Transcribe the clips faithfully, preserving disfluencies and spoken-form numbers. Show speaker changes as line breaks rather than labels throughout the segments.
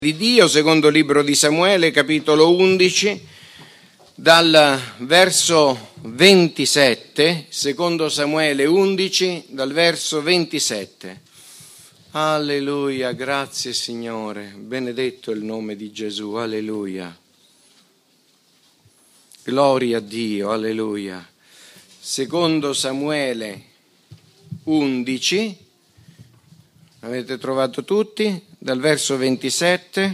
Di Dio, secondo libro di Samuele, capitolo undici, dal verso ventisette, secondo Samuele undici, dal verso ventisette. Alleluia, grazie Signore, benedetto il nome di Gesù, alleluia. Gloria a Dio, alleluia. Secondo Samuele undici, avete trovato tutti? Dal verso ventisette.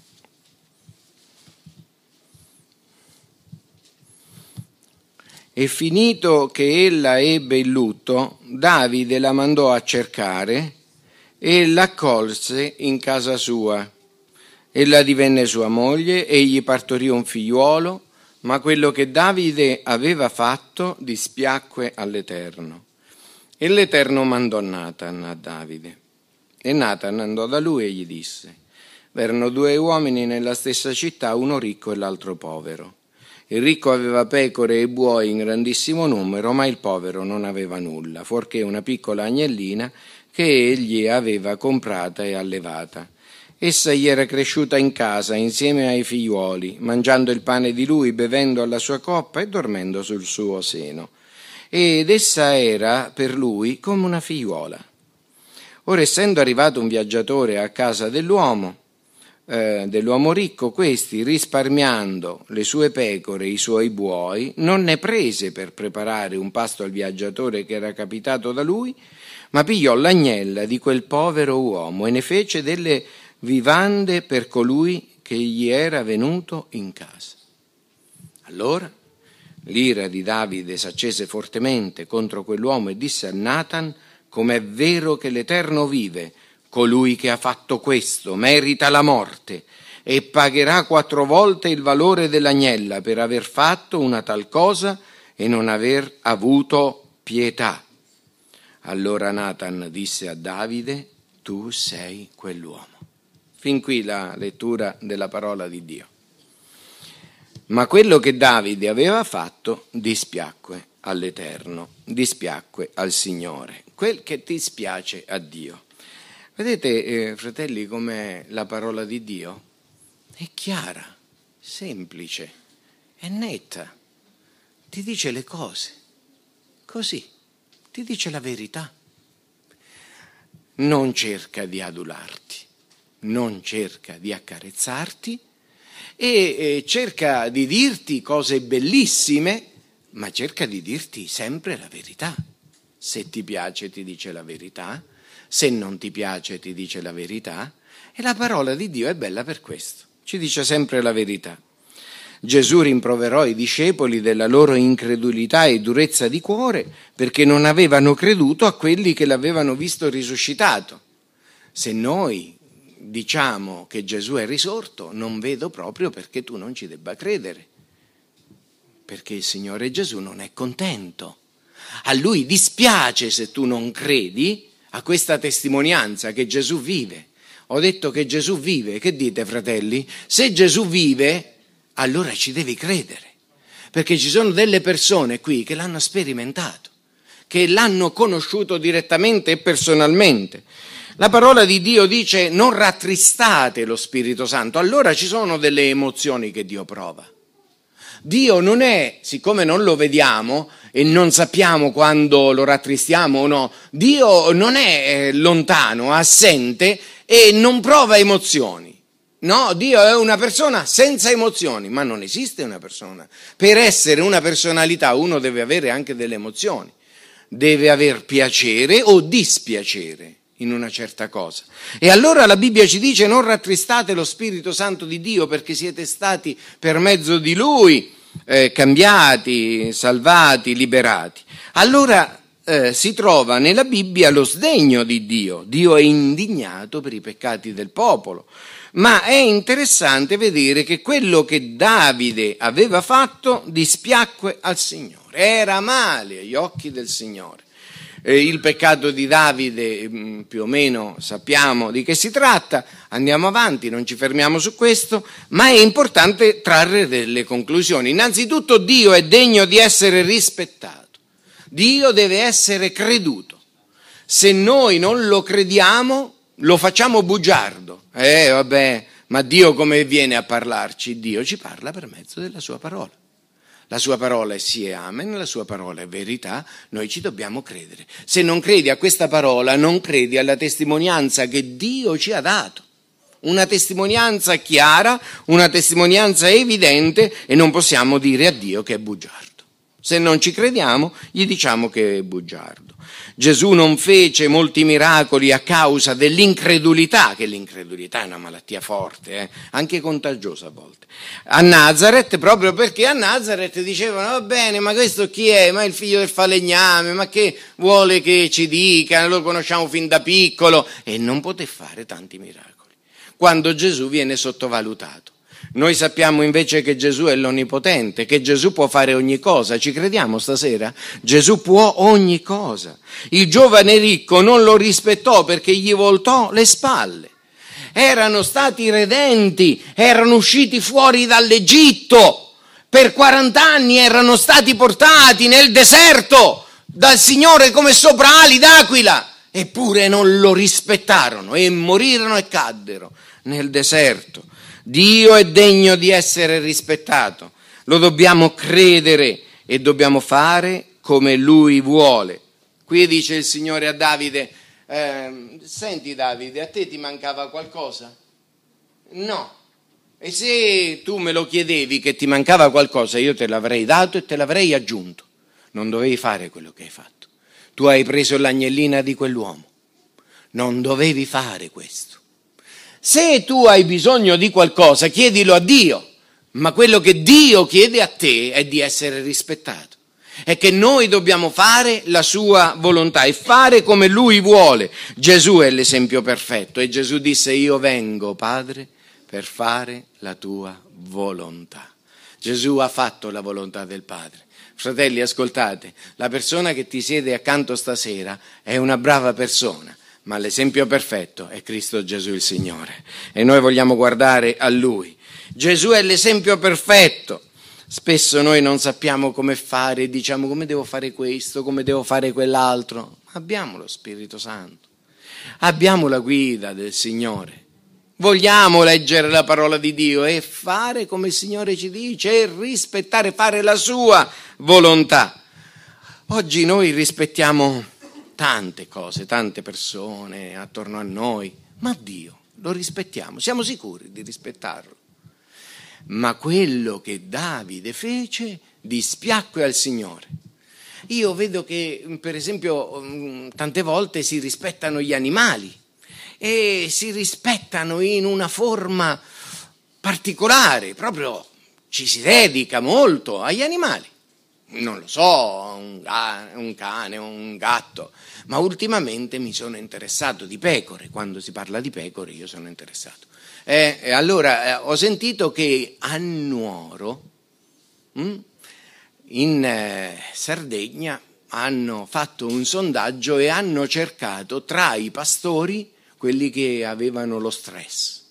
E finito che ella ebbe il lutto, Davide la mandò a cercare e l'accolse in casa sua. Ella divenne sua moglie, egli partorì un figliuolo, ma quello che Davide aveva fatto dispiacque all'Eterno. E l'Eterno mandò Natan a Davide. E Natan andò da lui e gli disse: v'erano due uomini nella stessa città, uno ricco e l'altro povero. Il ricco aveva pecore e buoi in grandissimo numero, ma il povero non aveva nulla, fuorché una piccola agnellina che egli aveva comprata e allevata. Essa gli era cresciuta in casa insieme ai figliuoli, mangiando il pane di lui, bevendo alla sua coppa e dormendo sul suo seno. Ed essa era per lui come una figliuola. Ora, essendo arrivato un viaggiatore a casa dell'uomo, eh, dell'uomo ricco, questi, risparmiando le sue pecore e i suoi buoi, non ne prese per preparare un pasto al viaggiatore che era capitato da lui, ma pigliò l'agnella di quel povero uomo e ne fece delle vivande per colui che gli era venuto in casa. Allora l'ira di Davide s'accese fortemente contro quell'uomo e disse a Natan: com'è vero che l'Eterno vive, colui che ha fatto questo merita la morte e pagherà quattro volte il valore dell'agnella per aver fatto una tal cosa e non aver avuto pietà. Allora Natan disse a Davide: tu sei quell'uomo. Fin qui la lettura della parola di Dio. Ma quello che Davide aveva fatto dispiacque all'Eterno, dispiacque al Signore. Quel che dispiace a Dio. Vedete, eh, fratelli, come la parola di Dio è chiara, semplice, è netta, ti dice le cose, così, ti dice la verità. Non cerca di adularti, non cerca di accarezzarti e eh, cerca di dirti cose bellissime, ma cerca di dirti sempre la verità. Se ti piace ti dice la verità, se non ti piace ti dice la verità, e la parola di Dio è bella per questo, ci dice sempre la verità. Gesù rimproverò i discepoli della loro incredulità e durezza di cuore perché non avevano creduto a quelli che l'avevano visto risuscitato. Se noi diciamo che Gesù è risorto, non vedo proprio perché tu non ci debba credere, perché il Signore Gesù non è contento. A Lui dispiace se tu non credi a questa testimonianza che Gesù vive. Ho detto che Gesù vive, che dite, fratelli? Se Gesù vive, allora ci devi credere, perché ci sono delle persone qui che l'hanno sperimentato, che l'hanno conosciuto direttamente e personalmente. La parola di Dio dice: non rattristate lo Spirito Santo. Allora ci sono delle emozioni che Dio prova. Dio non è, siccome non lo vediamo e non sappiamo quando lo rattristiamo o no, Dio non è lontano, assente e non prova emozioni. No, Dio è una persona senza emozioni, ma non esiste una persona. Per essere una personalità uno deve avere anche delle emozioni, deve aver piacere o dispiacere in una certa cosa. E allora la Bibbia ci dice: non rattristate lo Spirito Santo di Dio, perché siete stati per mezzo di Lui eh, cambiati, salvati, liberati. Allora eh, si trova nella Bibbia lo sdegno di Dio. Dio è indignato per i peccati del popolo. Ma è interessante vedere che quello che Davide aveva fatto dispiacque al Signore. Era male agli occhi del Signore. Eh, il peccato di Davide, mh, più o meno sappiamo di che si tratta, andiamo avanti, non ci fermiamo su questo, ma è importante trarre delle conclusioni. Innanzitutto, Dio è degno di essere rispettato, Dio deve essere creduto. Se noi non lo crediamo, lo facciamo bugiardo. Eh, vabbè, Ma Dio come viene a parlarci? Dio ci parla per mezzo della sua parola. La sua parola è sì e amen, la sua parola è verità, noi ci dobbiamo credere. Se non credi a questa parola, non credi alla testimonianza che Dio ci ha dato. Una testimonianza chiara, una testimonianza evidente, e non possiamo dire a Dio che è bugiardo. Se non ci crediamo, gli diciamo che è bugiardo. Gesù non fece molti miracoli a causa dell'incredulità, che l'incredulità è una malattia forte, eh? Anche contagiosa a volte. A Nazareth, proprio perché a Nazareth dicevano, va bene, ma questo chi è? Ma è il figlio del falegname, ma che vuole che ci dica? Lo conosciamo fin da piccolo. E non poté fare tanti miracoli. Quando Gesù viene sottovalutato. Noi sappiamo invece che Gesù è l'Onnipotente, che Gesù può fare ogni cosa. Ci crediamo stasera? Gesù può ogni cosa. Il giovane ricco non lo rispettò perché gli voltò le spalle. Erano stati redenti, erano usciti fuori dall'Egitto. Per quaranta anni erano stati portati nel deserto dal Signore come sopra ali d'aquila. Eppure non lo rispettarono e morirono e caddero nel deserto. Dio è degno di essere rispettato, lo dobbiamo credere e dobbiamo fare come Lui vuole. Qui dice il Signore a Davide, eh, senti Davide, a te ti mancava qualcosa? No. E se tu me lo chiedevi che ti mancava qualcosa, io te l'avrei dato e te l'avrei aggiunto. Non dovevi fare quello che hai fatto. Tu hai preso l'agnellina di quell'uomo. Non dovevi fare questo. Se tu hai bisogno di qualcosa, chiedilo a Dio, ma quello che Dio chiede a te è di essere rispettato. È che noi dobbiamo fare la sua volontà e fare come Lui vuole. Gesù è l'esempio perfetto e Gesù disse, io vengo, Padre, per fare la tua volontà. Gesù ha fatto la volontà del Padre. Fratelli, ascoltate, la persona che ti siede accanto stasera è una brava persona. Ma l'esempio perfetto è Cristo Gesù il Signore e noi vogliamo guardare a Lui. Gesù è l'esempio perfetto. Spesso noi non sappiamo come fare, diciamo come devo fare questo, come devo fare quell'altro. Abbiamo lo Spirito Santo, abbiamo la guida del Signore. Vogliamo leggere la parola di Dio e fare come il Signore ci dice e rispettare, fare la sua volontà. Oggi noi rispettiamo tante cose, tante persone attorno a noi, ma Dio lo rispettiamo, siamo sicuri di rispettarlo. Ma quello che Davide fece dispiacque al Signore. Io vedo che, per esempio, tante volte si rispettano gli animali e si rispettano in una forma particolare, proprio ci si dedica molto agli animali. Non lo so, un, un cane, un gatto, ma ultimamente mi sono interessato di pecore. Quando si parla di pecore io sono interessato. Eh, e allora eh, ho sentito che a Nuoro, hm, in eh, Sardegna, hanno fatto un sondaggio e hanno cercato tra i pastori quelli che avevano lo stress.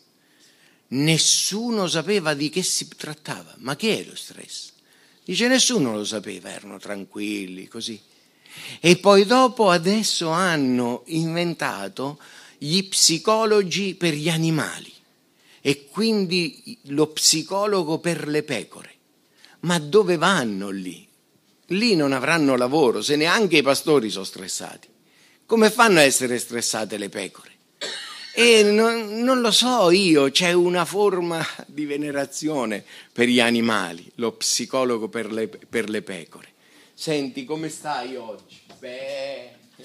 Nessuno sapeva di che si trattava. Ma che è lo stress? Dice, nessuno lo sapeva, erano tranquilli, così. E poi dopo adesso hanno inventato gli psicologi per gli animali e quindi lo psicologo per le pecore. Ma dove vanno lì? Lì non avranno lavoro, se neanche i pastori sono stressati. Come fanno a essere stressate le pecore? E non, non lo so io, c'è una forma di venerazione per gli animali, lo psicologo per le, per le pecore. Senti, come stai oggi? Beh,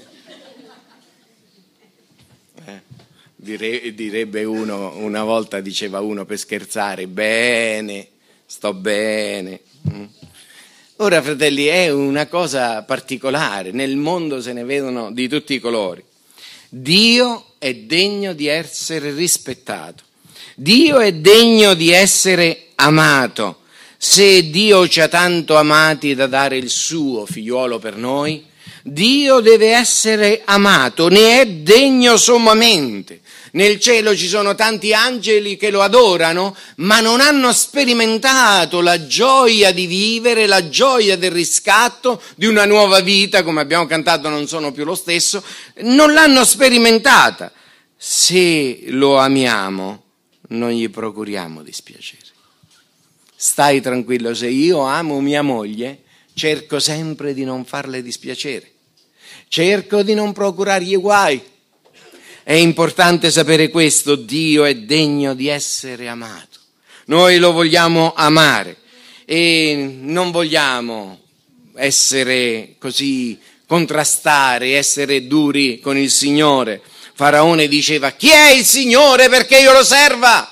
eh, dire, direbbe uno, una volta diceva uno per scherzare, bene, sto bene. Ora, fratelli, è una cosa particolare, nel mondo se ne vedono di tutti i colori. Dio è degno di essere rispettato. Dio è degno di essere amato. Se Dio ci ha tanto amati da dare il suo figliuolo per noi, Dio deve essere amato, ne è degno sommamente. Nel cielo ci sono tanti angeli che lo adorano, ma non hanno sperimentato la gioia di vivere, la gioia del riscatto, di una nuova vita, come abbiamo cantato non sono più lo stesso, non l'hanno sperimentata. Se lo amiamo, non gli procuriamo dispiacere. Stai tranquillo, se io amo mia moglie, cerco sempre di non farle dispiacere, cerco di non procurargli guai. È importante sapere questo: Dio è degno di essere amato. Noi lo vogliamo amare e non vogliamo essere così, contrastare, essere duri con il Signore. Faraone diceva: chi è il Signore perché io lo serva?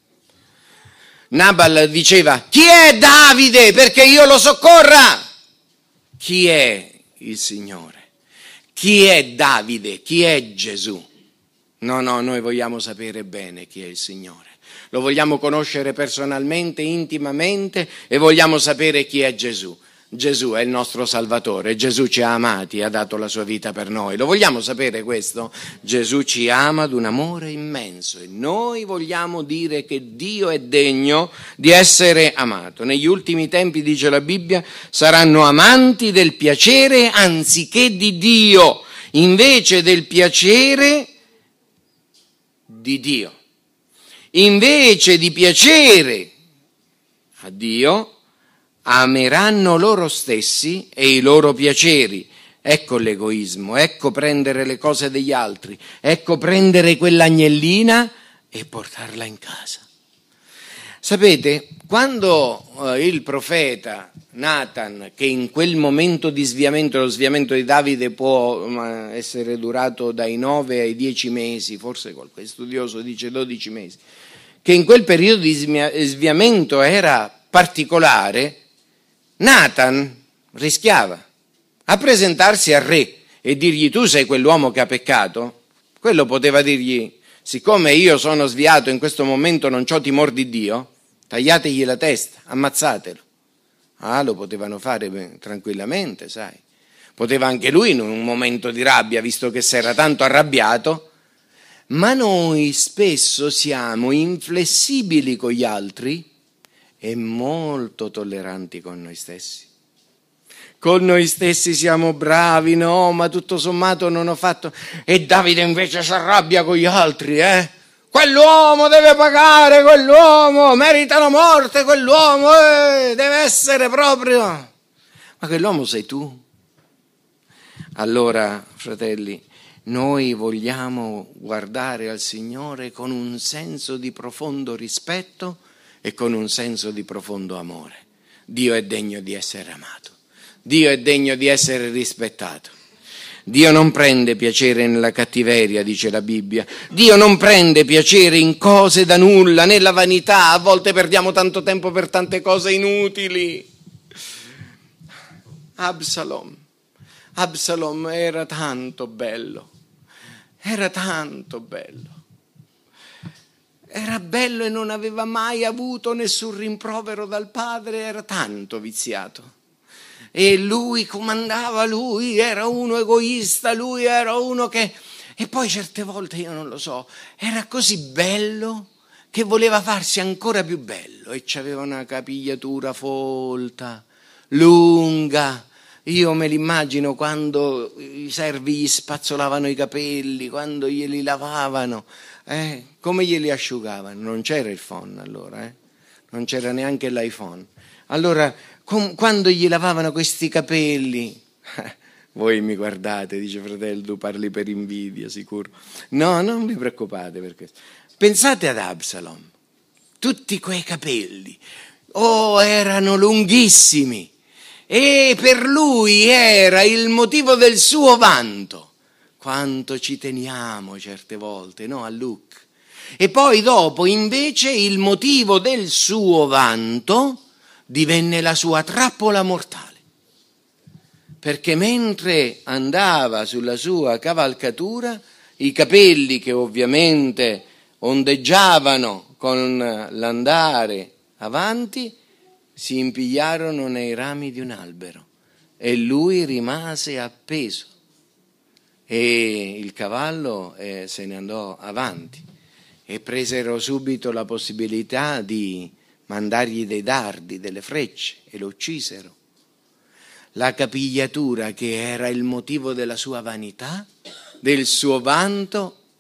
Nabal diceva: chi è Davide perché io lo soccorra? Chi è il Signore? Chi è Davide? Chi è Gesù? No, no, noi vogliamo sapere bene chi è il Signore. Lo vogliamo conoscere personalmente, intimamente, e vogliamo sapere chi è Gesù. Gesù è il nostro Salvatore, Gesù ci ha amati e ha dato la sua vita per noi. Lo vogliamo sapere questo? Gesù ci ama d'un amore immenso e noi vogliamo dire che Dio è degno di essere amato. Negli ultimi tempi, dice la Bibbia, saranno amanti del piacere anziché di Dio, invece del piacere di Dio. Invece di piacere a Dio, ameranno loro stessi e i loro piaceri. Ecco l'egoismo, ecco prendere le cose degli altri, ecco prendere quell'agnellina e portarla in casa. Sapete, quando eh, il profeta Nathan, che in quel momento di sviamento, lo sviamento di Davide può eh, essere durato dai nove ai dieci mesi, forse qualche studioso dice dodici mesi, che in quel periodo di sviamento era particolare, Nathan rischiava a presentarsi al re e dirgli: tu sei quell'uomo che ha peccato? Quello poteva dirgli: siccome io sono sviato in questo momento, non c'ho timore di Dio, tagliategli la testa, ammazzatelo. Ah, lo potevano fare beh, tranquillamente, sai. Poteva anche lui in un momento di rabbia, visto che si era tanto arrabbiato. Ma noi spesso siamo inflessibili con gli altri e molto tolleranti con noi stessi. Con noi stessi siamo bravi, no, ma tutto sommato non ho fatto. E Davide invece si arrabbia con gli altri, eh? Quell'uomo deve pagare, quell'uomo merita la morte, quell'uomo eh, deve essere proprio. Ma quell'uomo sei tu. Allora, fratelli, noi vogliamo guardare al Signore con un senso di profondo rispetto e con un senso di profondo amore. Dio è degno di essere amato. Dio è degno di essere rispettato. Dio non prende piacere nella cattiveria, dice la Bibbia. Dio non prende piacere in cose da nulla, nella vanità. A volte perdiamo tanto tempo per tante cose inutili. Absalom. Absalom era tanto bello. Era tanto bello. Era bello e non aveva mai avuto nessun rimprovero dal padre, era tanto viziato. E lui comandava, lui era uno egoista, lui era uno che... E poi certe volte, io non lo so, era così bello che voleva farsi ancora più bello e c'aveva una capigliatura folta, lunga. Io me l'immagino quando i servi gli spazzolavano i capelli, quando glieli lavavano, eh, come glieli asciugavano. Non c'era il phon allora, eh? Non c'era neanche l'iPhone. Allora, com- quando gli lavavano questi capelli, voi mi guardate, dice fratello, tu parli per invidia, sicuro. No, non vi preoccupate per questo. Pensate ad Absalom, tutti quei capelli, oh, erano lunghissimi. E per lui era il motivo del suo vanto. Quanto ci teniamo certe volte, no, a look. E poi dopo invece il motivo del suo vanto divenne la sua trappola mortale. Perché mentre andava sulla sua cavalcatura, i capelli che ovviamente ondeggiavano con l'andare avanti, si impigliarono nei rami di un albero e lui rimase appeso e il cavallo eh, se ne andò avanti e presero subito la possibilità di mandargli dei dardi, delle frecce e lo uccisero. La capigliatura che era il motivo della sua vanità, del suo vanto,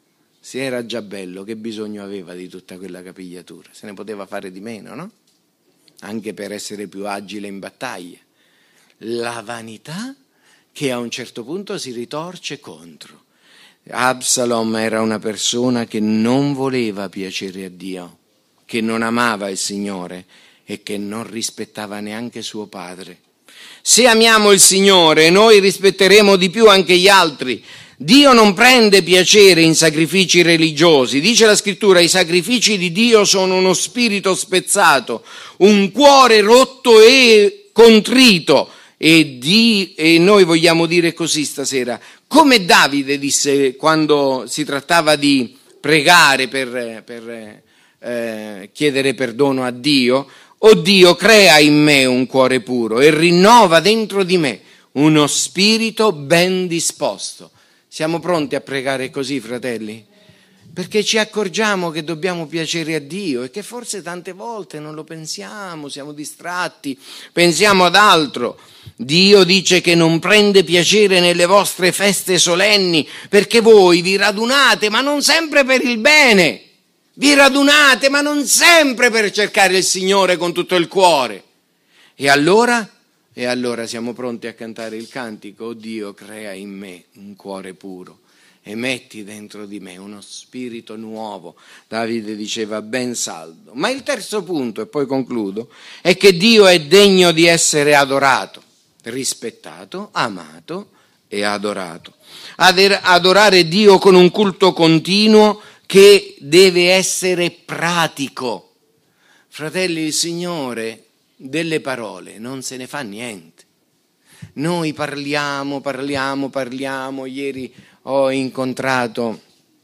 Se era già bello, che bisogno aveva di tutta quella capigliatura? Se ne poteva fare di meno, no? Anche per essere più agile in battaglia. La vanità che a un certo punto si ritorce contro. Absalom era una persona che non voleva piacere a Dio, che non amava il Signore e che non rispettava neanche suo padre. Se amiamo il Signore, noi rispetteremo di più anche gli altri. Dio non prende piacere in sacrifici religiosi. Dice la Scrittura, i sacrifici di Dio sono uno spirito spezzato, un cuore rotto e contrito. E, di, e noi vogliamo dire così stasera, come Davide disse quando si trattava di pregare per, per eh, chiedere perdono a Dio: «O Dio, crea in me un cuore puro e rinnova dentro di me uno spirito ben disposto». Siamo pronti a pregare così, fratelli? Perché ci accorgiamo che dobbiamo piacere a Dio e che forse tante volte non lo pensiamo, siamo distratti, pensiamo ad altro. Dio dice che non prende piacere nelle vostre feste solenni perché voi vi radunate, ma non sempre per il bene. Vi radunate, ma non sempre per cercare il Signore con tutto il cuore. E allora? E allora siamo pronti a cantare il cantico: «O Dio, crea in me un cuore puro e metti dentro di me uno spirito nuovo». Davide diceva ben saldo. Ma il terzo punto, e poi concludo, è che Dio è degno di essere adorato, rispettato, amato e adorato. Adorare Dio con un culto continuo che deve essere pratico. Fratelli, il Signore delle parole non se ne fa niente. Noi parliamo, parliamo, parliamo. Ieri ho incontrato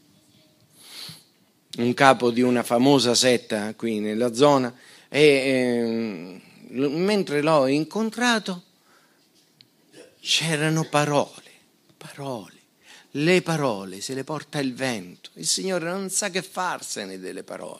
un capo di una famosa setta qui nella zona e eh, mentre l'ho incontrato c'erano parole, parole. Le parole se le porta il vento. Il Signore non sa che farsene delle parole.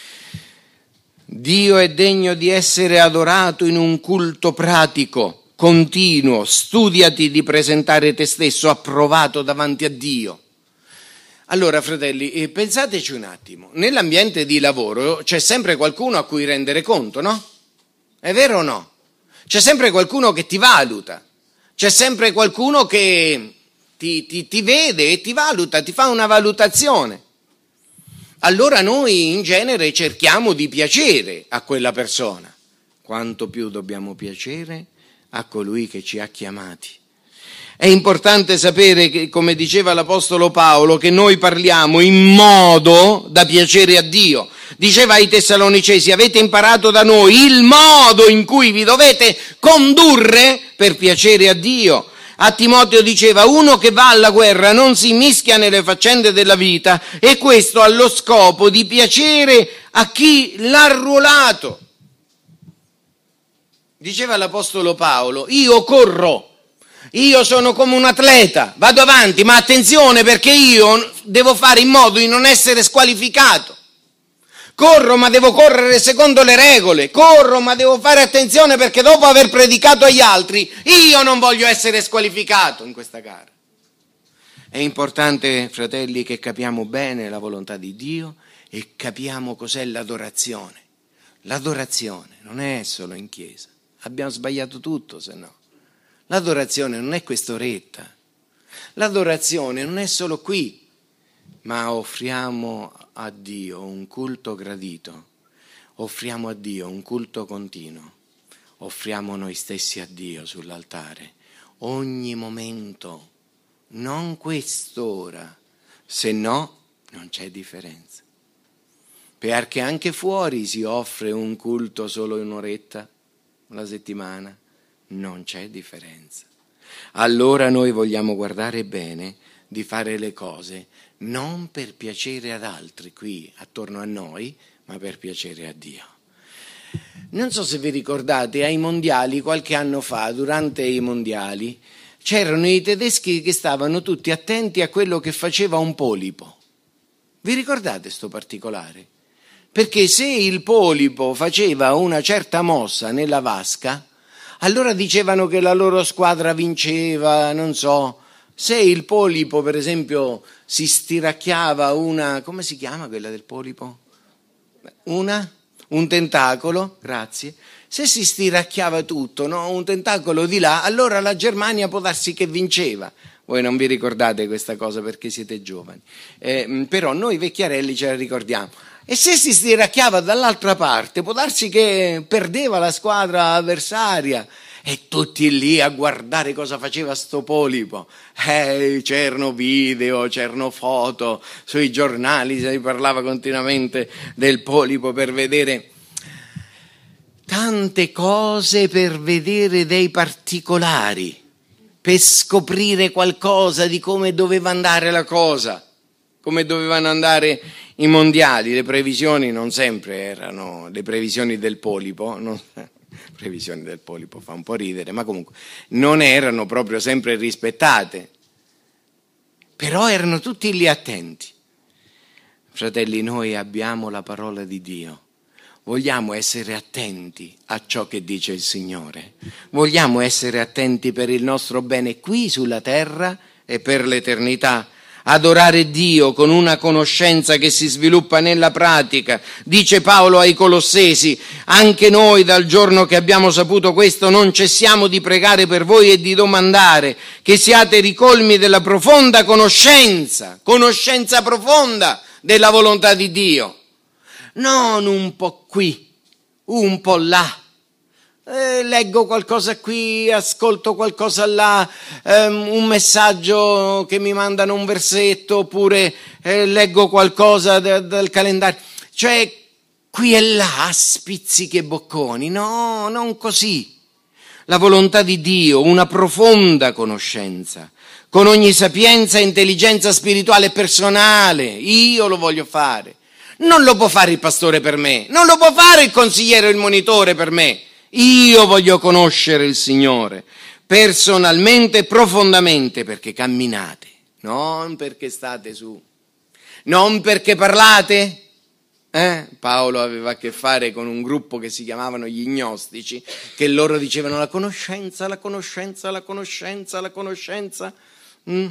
Dio è degno di essere adorato in un culto pratico, continuo. Studiati di presentare te stesso approvato davanti a Dio. Allora, fratelli, pensateci un attimo. Nell'ambiente di lavoro c'è sempre qualcuno a cui rendere conto, no? È vero o no? C'è sempre qualcuno che ti valuta. C'è sempre qualcuno che ti, ti, ti vede e ti valuta, ti fa una valutazione. Allora noi in genere cerchiamo di piacere a quella persona. Quanto più dobbiamo piacere a colui che ci ha chiamati. È importante sapere che, come diceva l'Apostolo Paolo, che noi parliamo in modo da piacere a Dio. Diceva ai Tessalonicesi: avete imparato da noi il modo in cui vi dovete condurre per piacere a Dio. A Timoteo diceva: uno che va alla guerra non si mischia nelle faccende della vita, e questo ha lo scopo di piacere a chi l'ha arruolato. Diceva l'Apostolo Paolo: io corro, io sono come un atleta, vado avanti, ma attenzione, perché io devo fare in modo di non essere squalificato. Corro, ma devo correre secondo le regole. Corro, ma devo fare attenzione, perché dopo aver predicato agli altri, io non voglio essere squalificato in questa gara. È importante, fratelli, che capiamo bene la volontà di Dio e capiamo cos'è l'adorazione. L'adorazione non è solo in chiesa. Abbiamo sbagliato tutto, se no. L'adorazione non è quest'oretta. L'adorazione non è solo qui, ma offriamo a Dio un culto gradito, offriamo a Dio un culto continuo, offriamo noi stessi a Dio sull'altare, ogni momento, non quest'ora, se no non c'è differenza. Perché anche fuori si offre un culto solo un'oretta la settimana, non c'è differenza. Allora noi vogliamo guardare bene di fare le cose non per piacere ad altri qui attorno a noi, ma per piacere a Dio. Non so se vi ricordate, ai mondiali qualche anno fa, durante i mondiali, c'erano i tedeschi che stavano tutti attenti a quello che faceva un polipo. Vi ricordate sto particolare? Perché se il polipo faceva una certa mossa nella vasca, allora dicevano che la loro squadra vinceva, non so, Se il polipo, per esempio, si stiracchiava una, come si chiama quella del polipo? Una? Un tentacolo, grazie. Se si stiracchiava tutto, no? Un tentacolo di là, allora la Germania può darsi che vinceva. Voi non vi ricordate questa cosa perché siete giovani, eh, però noi vecchiarelli ce la ricordiamo. E se si stiracchiava dall'altra parte, può darsi che perdeva la squadra avversaria. E tutti lì a guardare cosa faceva sto polipo. Eh, c'erano video, c'erano foto, sui giornali si parlava continuamente del polipo per vedere tante cose, per vedere dei particolari, per scoprire qualcosa di come doveva andare la cosa, come dovevano andare i mondiali. Le previsioni non sempre erano le previsioni del polipo, non... previsioni del polipo fa un po' ridere, ma comunque non erano proprio sempre rispettate, però erano tutti lì attenti. Fratelli, noi abbiamo la parola di Dio, vogliamo essere attenti a ciò che dice il Signore, vogliamo essere attenti per il nostro bene qui sulla terra e per l'eternità. Adorare Dio con una conoscenza che si sviluppa nella pratica. Dice Paolo ai Colossesi: anche noi dal giorno che abbiamo saputo questo non cessiamo di pregare per voi e di domandare che siate ricolmi della profonda conoscenza, conoscenza profonda della volontà di Dio. Non un po' qui, un po' là. Eh, leggo qualcosa qui, ascolto qualcosa là, ehm, un messaggio che mi mandano un versetto, oppure eh, leggo qualcosa dal de, calendario, cioè qui e là, spizzichi e bocconi. No, non così. La volontà di Dio, una profonda conoscenza, con ogni sapienza e intelligenza spirituale e personale. Io lo voglio fare. Non lo può fare il pastore per me, non lo può fare il consigliere o il monitore per me. Io voglio conoscere il Signore personalmente e profondamente, perché camminate, non perché state su, non perché parlate. Eh? Paolo aveva a che fare con un gruppo che si chiamavano gli gnostici, che loro dicevano la conoscenza, la conoscenza, la conoscenza, la conoscenza, mm?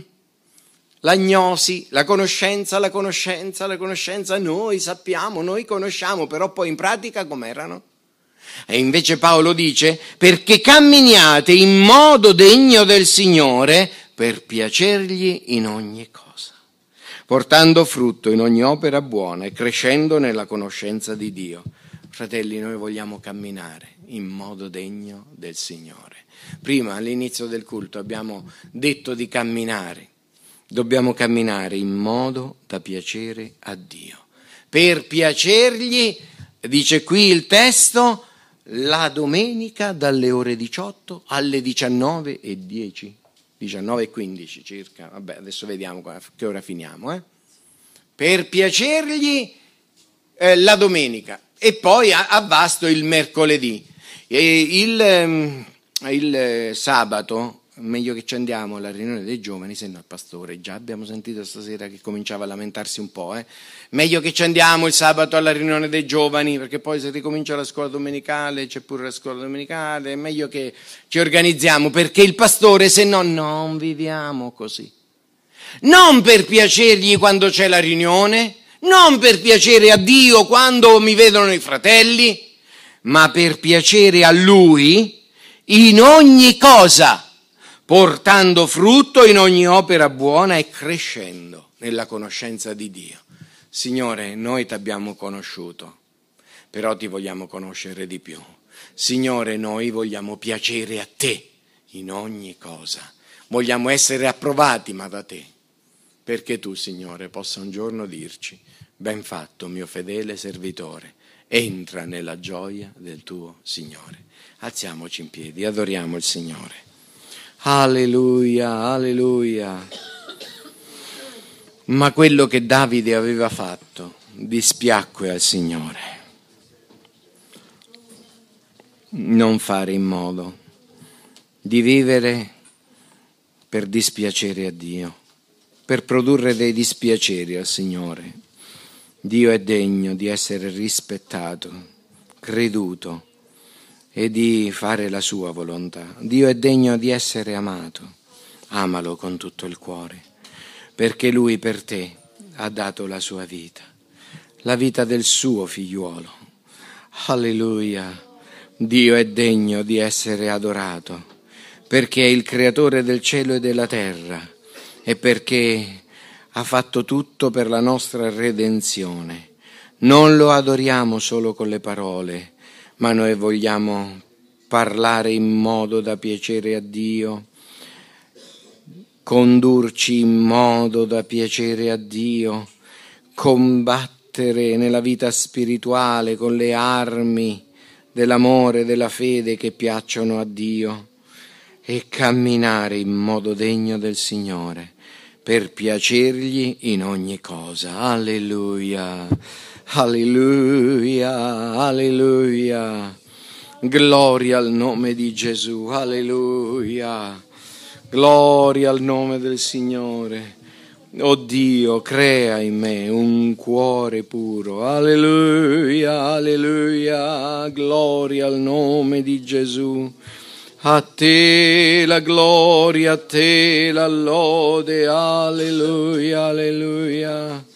l'agnosi, la conoscenza, la conoscenza, la conoscenza, noi sappiamo, noi conosciamo, però poi in pratica com'erano? E invece Paolo dice: perché camminiate in modo degno del Signore per piacergli in ogni cosa, portando frutto in ogni opera buona e crescendo nella conoscenza di Dio. Fratelli, noi vogliamo camminare in modo degno del Signore. Prima, all'inizio del culto, abbiamo detto di camminare. Dobbiamo camminare in modo da piacere a Dio. Per piacergli, dice qui il testo, la domenica dalle ore diciotto alle diciannove e dieci, diciannove e quindici circa, vabbè adesso vediamo che ora finiamo, eh? Per piacergli eh, la domenica e poi a, a Vasto il mercoledì. E il, il sabato, meglio che ci andiamo alla riunione dei giovani, se no il pastore, già abbiamo sentito stasera che cominciava a lamentarsi un po', eh? Meglio che ci andiamo il sabato alla riunione dei giovani, perché poi se ricomincia la scuola domenicale, c'è pure la scuola domenicale, è meglio che ci organizziamo, perché il pastore, se no, non viviamo così. Non per piacergli quando c'è la riunione, non per piacere a Dio quando mi vedono i fratelli, ma per piacere a Lui in ogni cosa, portando frutto in ogni opera buona e crescendo nella conoscenza di Dio. Signore, noi ti abbiamo conosciuto, però ti vogliamo conoscere di più. Signore, noi vogliamo piacere a te in ogni cosa. Vogliamo essere approvati, ma da te, perché tu, Signore, possa un giorno dirci: ben fatto, mio fedele servitore, entra nella gioia del tuo Signore. Alziamoci in piedi, adoriamo il Signore. Alleluia, alleluia. Ma quello che Davide aveva fatto dispiacque al Signore. Non fare in modo di vivere per dispiacere a Dio, per produrre dei dispiaceri al Signore. Dio è degno di essere rispettato, creduto e di fare la sua volontà. Dio è degno di essere amato. amalo con tutto il cuore, perché Lui per te ha dato la sua vita, la vita del suo figliuolo. Alleluia! Dio è degno di essere adorato, perché è il creatore del cielo e della terra e perché ha fatto tutto per la nostra redenzione. Non lo adoriamo solo con le parole, ma noi vogliamo parlare in modo da piacere a Dio, condurci in modo da piacere a Dio, combattere nella vita spirituale con le armi dell'amore e della fede che piacciono a Dio e camminare in modo degno del Signore per piacergli in ogni cosa. Alleluia, alleluia, alleluia. Gloria al nome di Gesù, alleluia. Gloria al nome del Signore. O Dio, crea in me un cuore puro. Alleluia, alleluia. Gloria al nome di Gesù. A te la gloria, a te la lode. Alleluia, alleluia.